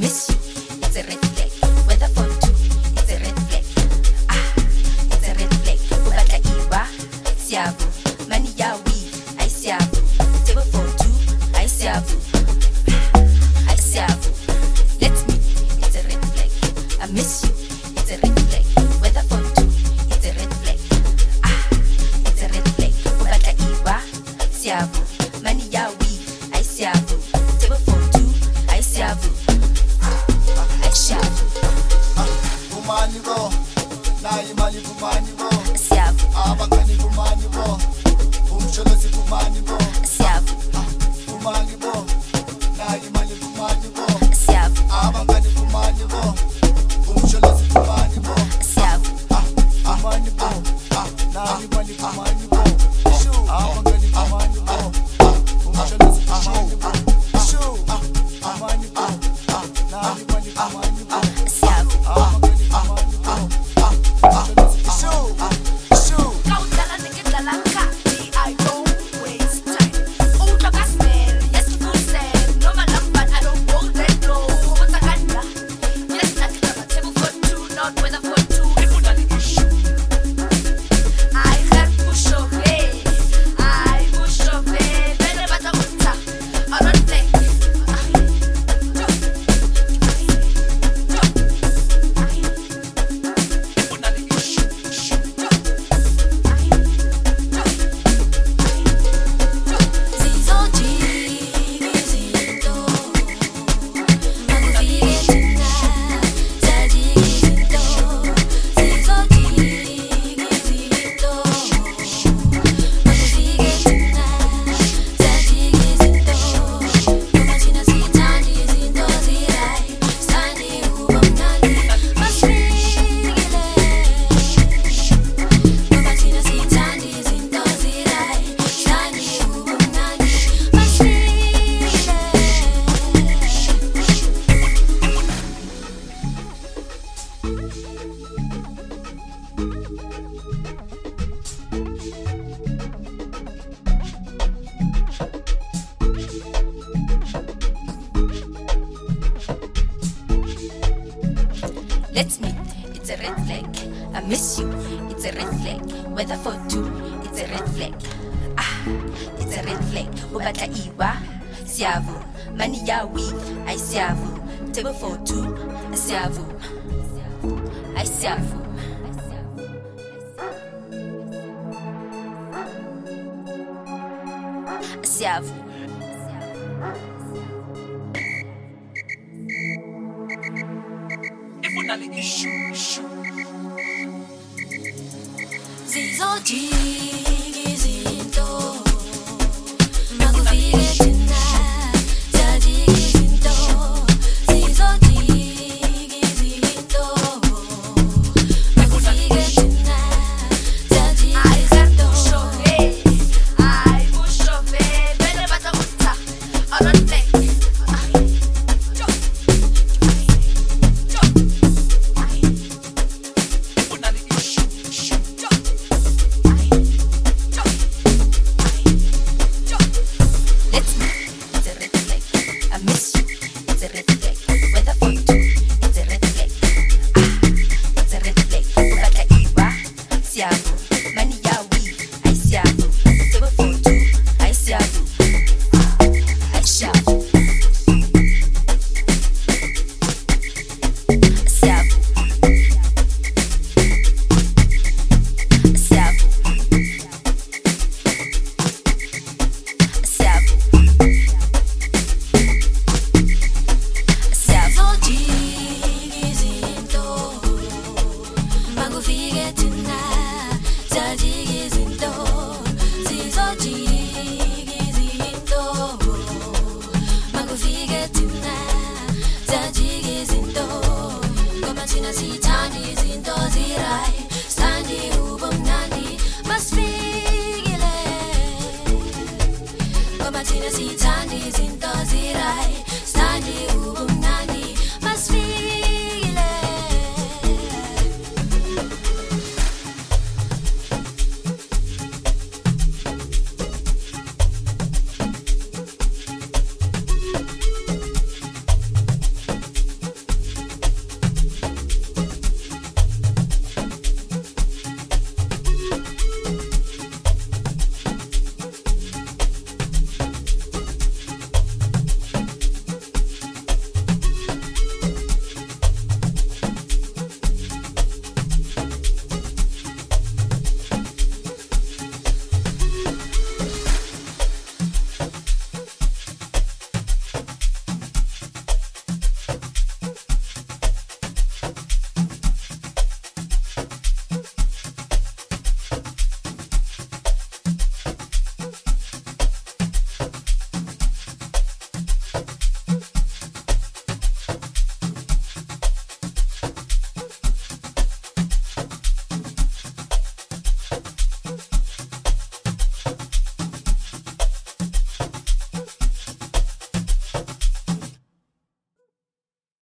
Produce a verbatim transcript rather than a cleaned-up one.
miss you, it's a red flag. Weather for two, it's a red flag. Ah, it's a red flag. Ubata iwa, siavu. Mani ya weed, I siavu. Table for two, I siavu. I siavu. Let's meet, it's a red flag. I miss you, it's a red flag. Weather for two, it's a red flag. Ah, it's a red flag. Ubata iwa, siavu. Mani ya weed, I siavu. Table for two, I siavu. I siavu. Bumani bo, na imali bumani bo. Siavu. Abangani bumani bo, umsholozi bumani bo. Siavu. Bumani bo, na imali bumani bo. Siavu. Abangani bumani bo, umsholozi bumani bo. Siavu. Bumani bo, na imali bumani bo. Abangani bumani bo, umsholozi bumani bo. Bumani bo, na imali bumani bo. Siavu. Abangani bumani bo, umsholozi I don't waste time. Oh, look, I smell. Yes, you say. No, my love, but I don't go that low. What's a ganda? Yes, that's the table for two, not weather for two. People on the issue. I have push away. I push away. Better, but I'm not. I don't think. Let's meet, it's a red flag. I miss you, it's a red flag. Weather for two, it's a red flag. Ah, it's a red flag. Ubata iwa, siavu. Mani ya weed, I siavu. Table for two, siavu. I siavu. Siavu. Issue, issue. Zizojiki zinto Nakufike tena Zajiki zinto Zizojiki zinto Nakufike tena Zajiki zinto I push away. Better, but I'm not. I don't think. Siavu.